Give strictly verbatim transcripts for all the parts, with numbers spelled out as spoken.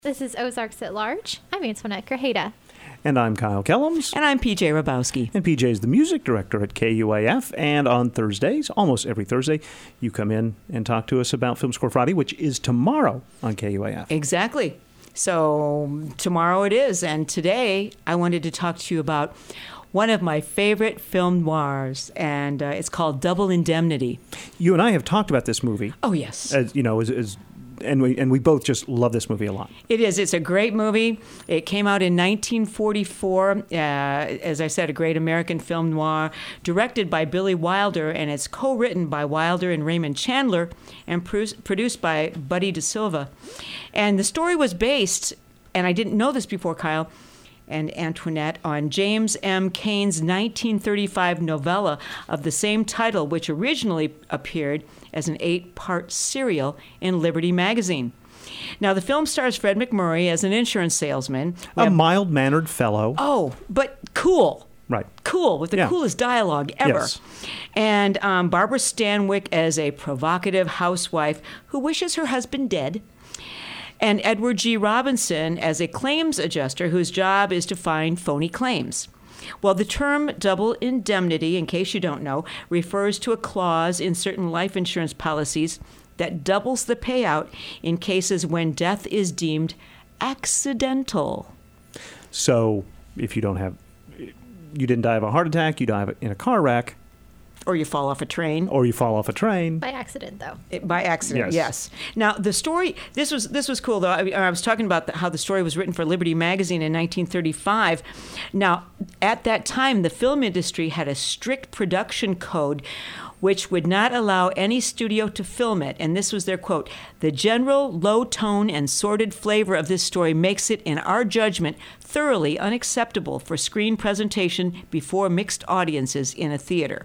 This is Ozarks at Large. I'm Antoinette Grajeda. And I'm Kyle Kellums. And I'm P J Rabowski. And P J is the music director at K U A F. And on Thursdays, almost every Thursday, you come in and talk to us about Film Score Friday, which is tomorrow on K U A F. Exactly. So tomorrow it is. And today I wanted to talk to you about one of my favorite film noirs, and uh, it's called Double Indemnity. You and I have talked about this movie. Oh, yes. As, you know, as, as And we and we both just love this movie a lot. It is. It's a great movie. It came out in nineteen forty-four. Uh, as I said, a great American film noir, directed by Billy Wilder, and it's co-written by Wilder and Raymond Chandler, and pro- produced by Buddy DeSilva. And the story was based, and I didn't know this before, Kyle and Antoinette, on James M. Cain's nineteen thirty-five novella of the same title, which originally appeared as an eight-part serial in Liberty magazine. Now, the film stars Fred MacMurray as an insurance salesman. A have, mild-mannered fellow. Oh, but cool. Right. Cool, with the yeah. coolest dialogue ever. Yes. And um, Barbara Stanwyck as a provocative housewife who wishes her husband dead. And Edward G. Robinson as a claims adjuster whose job is to find phony claims. Well, the term double indemnity, in case you don't know, refers to a clause in certain life insurance policies that doubles the payout in cases when death is deemed accidental. So if you don't have, you didn't die of a heart attack, you die in a car wreck. Or you fall off a train. Or you fall off a train. By accident, though. It, by accident, yes. yes. Now, the story, this was this was cool, though. I, I was talking about the, how the story was written for Liberty magazine in nineteen thirty-five. Now, at that time, the film industry had a strict production code which would not allow any studio to film it. And this was their quote: "The general low tone and sordid flavor of this story makes it, in our judgment, thoroughly unacceptable for screen presentation before mixed audiences in a theater."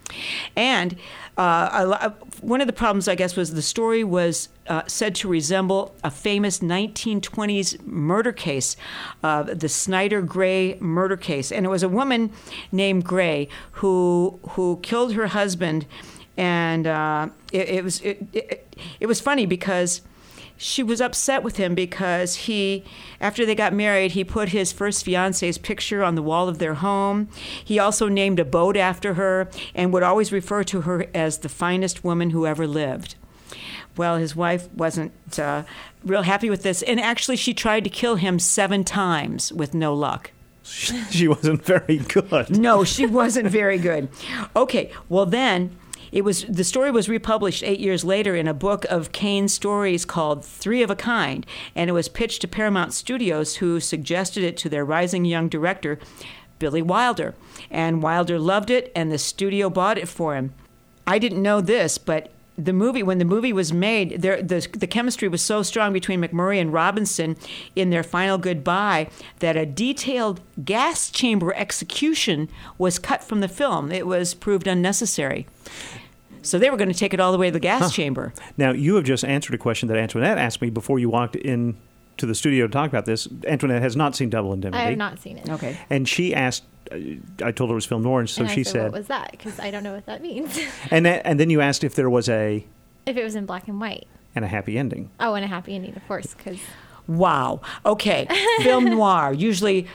And uh, one of the problems, I guess, was the story was uh, said to resemble a famous nineteen twenties murder case, uh, the Snyder Gray murder case. And it was a woman named Gray who who killed her husband. And uh, it, it was it, it, it was funny because she was upset with him because he, after they got married, he put his first fiance's picture on the wall of their home. He also named a boat after her and would always refer to her as the finest woman who ever lived. Well, his wife wasn't uh, real happy with this, and actually she tried to kill him seven times with no luck. She wasn't very good. No, she wasn't very good. Okay, well then, It was the story was republished eight years later in a book of Cain's stories called Three of a Kind, and it was pitched to Paramount Studios, who suggested it to their rising young director, Billy Wilder. And Wilder loved it, and the studio bought it for him. I didn't know this, but the movie, when the movie was made, there, the, the chemistry was so strong between MacMurray and Robinson in their final goodbye that a detailed gas chamber execution was cut from the film. It was proved unnecessary. So they were going to take it all the way to the gas huh. chamber. Now, you have just answered a question that Antoinette asked me before you walked in to the studio to talk about this. Antoinette has not seen Double Indemnity. I have not seen it. Okay. And she asked, I told her it was film noir, and so and I she said, said, what was that? Because I don't know what that means. and, that, and then you asked if there was a... If it was in black and white. And a happy ending. Oh, and a happy ending, of course. Cause... Wow. Okay. Film noir, usually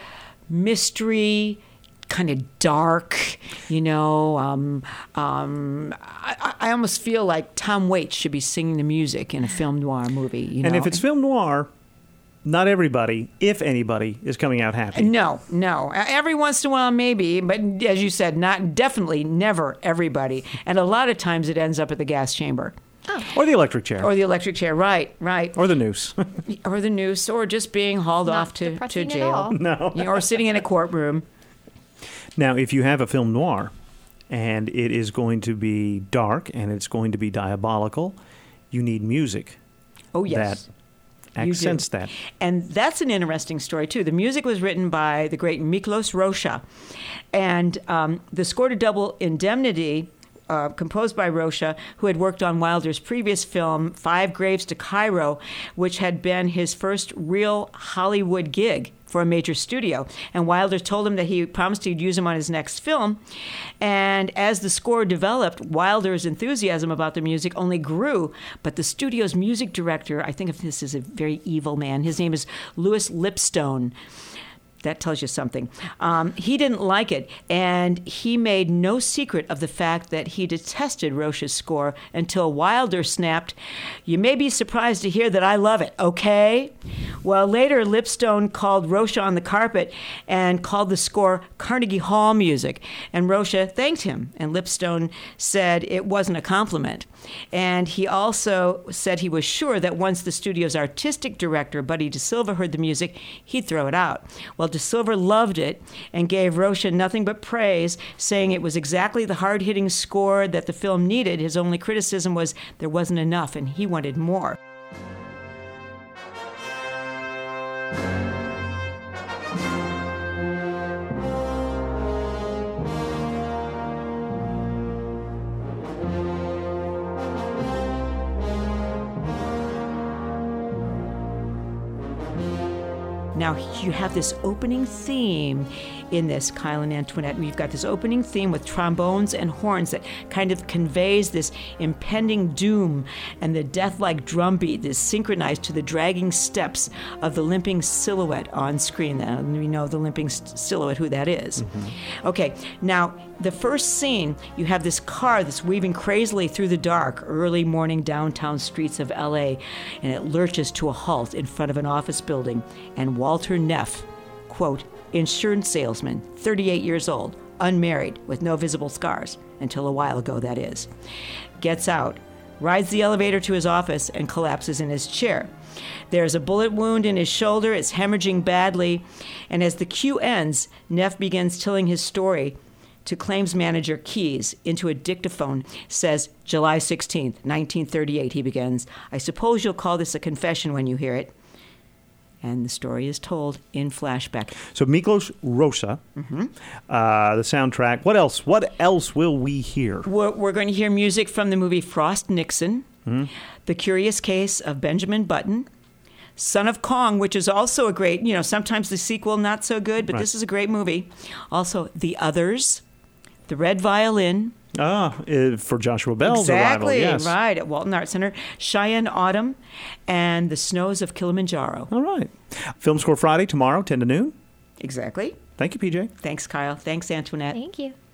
mystery, kind of dark, you know. Um, um, I, I almost feel like Tom Waits should be singing the music in a film noir movie. You know? And if it's film noir, not everybody, if anybody, is coming out happy. No, no. Every once in a while, maybe, but as you said, not definitely never everybody. And a lot of times it ends up at the gas chamber. Oh. Or the electric chair. Or the electric chair, right, right. Or the noose. Or the noose, or just being hauled Not off to, to jail. No. You know, or sitting in a courtroom. Now, if you have a film noir, and it is going to be dark, and it's going to be diabolical, you need music. Oh, yes. That accents that. And that's an interesting story, too. The music was written by the great Miklos Rocha. And um, the score to Double Indemnity uh, composed by Rocha, who had worked on Wilder's previous film, Five Graves to Cairo, which had been his first real Hollywood gig for a major studio. And Wilder told him that he promised he'd use him on his next film. And as the score developed, Wilder's enthusiasm about the music only grew. But the studio's music director, I think of this as a very evil man, his name is Louis Lipstone. That tells you something. Um, he didn't like it, and he made no secret of the fact that he detested Rocha's score until Wilder snapped, "You may be surprised to hear that I love it, okay?" Well, later, Lipstone called Rocha on the carpet and called the score Carnegie Hall music, and Rocha thanked him, and Lipstone said it wasn't a compliment. And he also said he was sure that once the studio's artistic director, Buddy DeSilva, heard the music, he'd throw it out. Well, DeSilva loved it and gave Rocha nothing but praise, saying it was exactly the hard-hitting score that the film needed. His only criticism was there wasn't enough, and he wanted more. Now, you have this opening theme in this, Kyle and Antoinette. You've got this opening theme with trombones and horns that kind of conveys this impending doom, and the death-like drumbeat is synchronized to the dragging steps of the limping silhouette on screen. And we know the limping silhouette, who that is. Mm-hmm. Okay, now, the first scene, you have this car that's weaving crazily through the dark, early morning downtown streets of L A, and it lurches to a halt in front of an office building. And Walter Neff, quote, insurance salesman, thirty-eight years old, unmarried, with no visible scars, until a while ago, that is, gets out, rides the elevator to his office, and collapses in his chair. There's a bullet wound in his shoulder, it's hemorrhaging badly, and as the cue ends, Neff begins telling his story to claims manager Keyes into a dictaphone, says, July sixteenth, nineteen thirty-eight, he begins. I suppose you'll call this a confession when you hear it. And the story is told in flashback. So Miklos Rocha, mm-hmm. uh, the soundtrack. What else? What else will we hear? We're, we're going to hear music from the movie Frost Nixon, mm-hmm. The Curious Case of Benjamin Button, Son of Kong, which is also a great, you know, sometimes the sequel not so good, but right. This is a great movie. Also, The Others, The Red Violin. Ah, uh, for Joshua Bell's exactly, arrival, yes. Right, at Walton Arts Center. Cheyenne Autumn and The Snows of Kilimanjaro. All right. Film Score Friday tomorrow, ten to noon. Exactly. Thank you, P J. Thanks, Kyle. Thanks, Antoinette. Thank you.